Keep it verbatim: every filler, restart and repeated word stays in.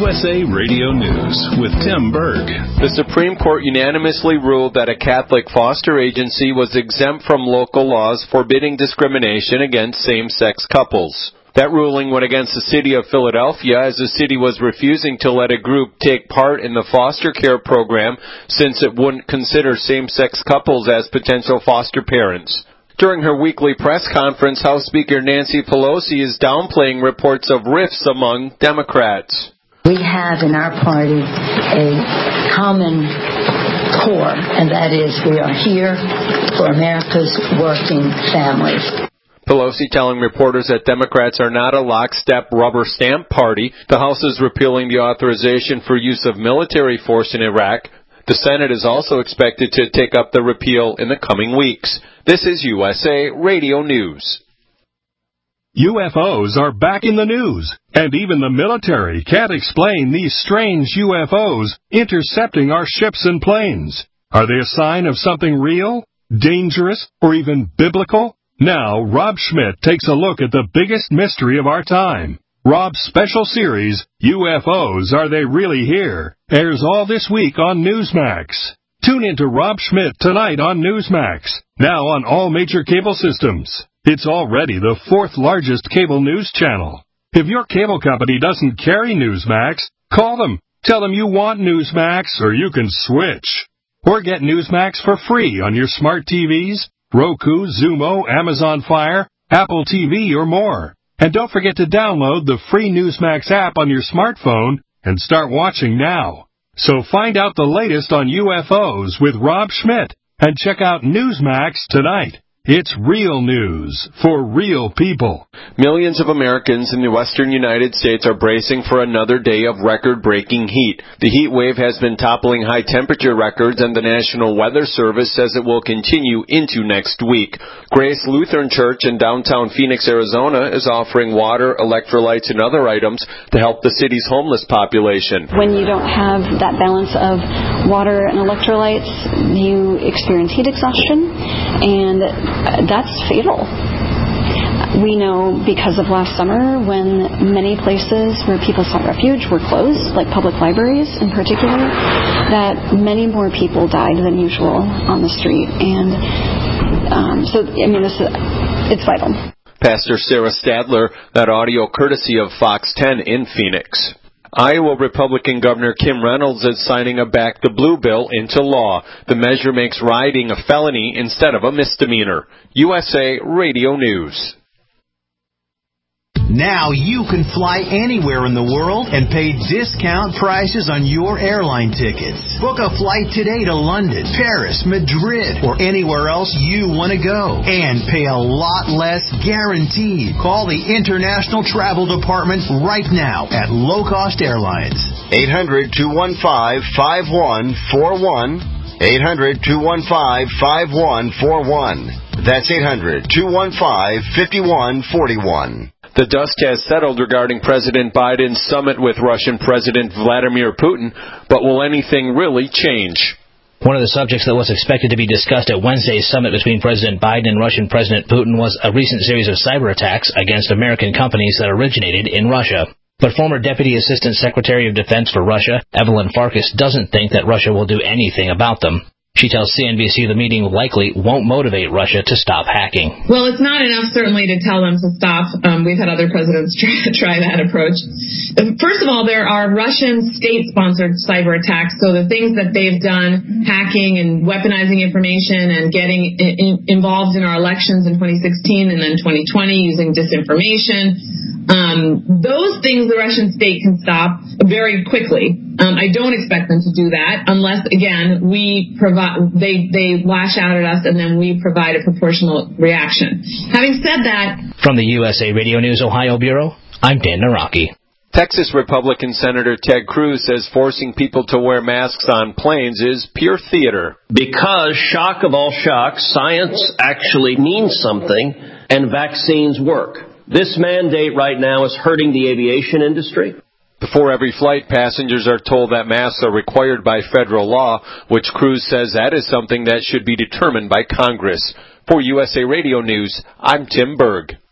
S A Radio News with Tim Berg. The Supreme Court unanimously ruled that a Catholic foster agency was exempt from local laws forbidding discrimination against same-sex couples. That ruling went against the city of Philadelphia, as the city was refusing to let a group take part in the foster care program since it wouldn't consider same-sex couples as potential foster parents. During her weekly press conference, House Speaker Nancy Pelosi is downplaying reports of rifts among Democrats. We have in our party a common core, and that is we are here for America's working families. Pelosi telling reporters that Democrats are not a lockstep rubber stamp party. The House is repealing the authorization for use of military force in Iraq. The Senate is also expected to take up the repeal in the coming weeks. This is U S A Radio News. U F Os are back in the news, and even the military can't explain these strange U F Os intercepting our ships and planes. Are they a sign of something real, dangerous, or even biblical? Now, Rob Schmidt takes a look at the biggest mystery of our time. Rob's special series, U F Os, Are They Really Here?, airs all this week on Newsmax. Tune in to Rob Schmidt tonight on Newsmax, now on all major cable systems. It's already the fourth largest cable news channel. If your cable company doesn't carry Newsmax, call them. Tell them you want Newsmax or you can switch. Or get Newsmax for free on your smart T Vs, Roku, Zumo, Amazon Fire, Apple T V, or more. And don't forget to download the free Newsmax app on your smartphone and start watching now. So find out the latest on U F Os with Rob Schmidt and check out Newsmax tonight. It's real news for real people. Millions of Americans in the western United States are bracing for another day of record-breaking heat. The heat wave has been toppling high temperature records, and the National Weather Service says it will continue into next week. Grace Lutheran Church in downtown Phoenix, Arizona is offering water, electrolytes, and other items to help the city's homeless population. When you don't have that balance of water and electrolytes, you experience heat exhaustion, and that's fatal. We know because of last summer when many places where people sought refuge were closed, like public libraries in particular, that many more people died than usual on the street. And um, so, I mean, this is, it's vital. Pastor Sarah Stadler, that audio courtesy of Fox ten in Phoenix. Iowa Republican Governor Kim Reynolds is signing a Back the Blue bill into law. The measure makes riding a felony instead of a misdemeanor. U S A Radio News. Now you can fly anywhere in the world and pay discount prices on your airline tickets. Book a flight today to London, Paris, Madrid, or anywhere else you want to go. And pay a lot less guaranteed. Call the International Travel Department right now at Low Cost Airlines. eight hundred, two one five, five one four one. eight hundred, two one five, five one four one. That's eight hundred, two one five, five one four one. The dust has settled regarding President Biden's summit with Russian President Vladimir Putin, but will anything really change? One of the subjects that was expected to be discussed at Wednesday's summit between President Biden and Russian President Putin was a recent series of cyber attacks against American companies that originated in Russia. But former Deputy Assistant Secretary of Defense for Russia, Evelyn Farkas, doesn't think that Russia will do anything about them. She tells C N B C the meeting likely won't motivate Russia to stop hacking. Well, it's not enough, certainly, to tell them to stop. Um, we've had other presidents try, try that approach. First of all, there are Russian state-sponsored cyber attacks, so the things that they've done, hacking and weaponizing information and getting in, involved in our elections in twenty sixteen and then twenty twenty using disinformation, um, those things the Russian state can stop very quickly. Um, I don't expect them to do that unless, again, we provide they they lash out at us and then we provide a proportional reaction. Having said that, from the U S A Radio News Ohio Bureau, I'm Dan Naraki. Texas Republican Senator Ted Cruz says forcing people to wear masks on planes is pure theater. Because, shock of all shocks, science actually means something and vaccines work. This mandate right now is hurting the aviation industry. Before every flight, passengers are told that masks are required by federal law, which Cruz says that is something that should be determined by Congress. For U S A Radio News, I'm Tim Berg.